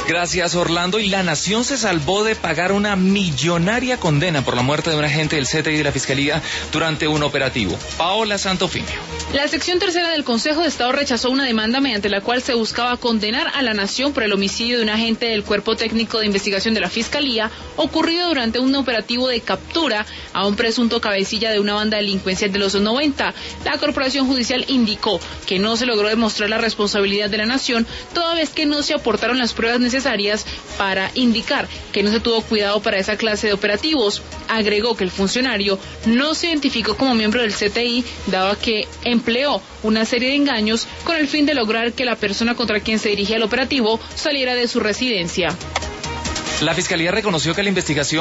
Gracias, Orlando. Y La Nación se salvó de pagar una millonaria condena por la muerte de un agente del CTI de la Fiscalía durante un operativo. Paola Santofimio. La sección tercera del Consejo de Estado rechazó una demanda mediante la cual se buscaba condenar a La Nación por el homicidio de un agente del Cuerpo Técnico de Investigación de la Fiscalía ocurrido durante un operativo de captura a un presunto cabecilla de una banda delincuencial de los 90. La Corporación Judicial indicó que no se logró demostrar la responsabilidad de La Nación, toda vez que no se aportaron las pruebas necesarias para indicar que no se tuvo cuidado para esa clase de operativos. Agregó que el funcionario no se identificó como miembro del CTI, dado que empleó una serie de engaños con el fin de lograr que la persona contra quien se dirigía el operativo saliera de su residencia. La Fiscalía reconoció que la investigación